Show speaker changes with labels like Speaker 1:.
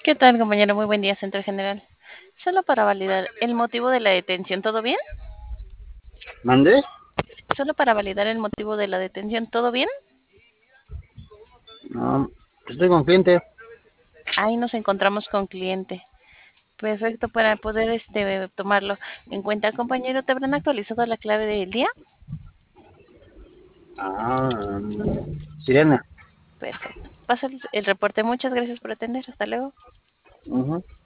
Speaker 1: ¿Qué tal, compañero? Muy buen día, Centro General. Solo para validar el motivo de la detención, ¿todo bien?
Speaker 2: ¿Mandé?
Speaker 1: Solo para validar el motivo de la detención, ¿todo bien?
Speaker 2: No, estoy con cliente.
Speaker 1: Ahí nos encontramos con cliente. Perfecto, para poder tomarlo en cuenta, compañero. ¿Te habrán actualizado la clave del día?
Speaker 2: Ah, Sirena.
Speaker 1: Perfecto. Pasa el reporte. Muchas gracias por atender. Hasta luego.
Speaker 2: Ujú.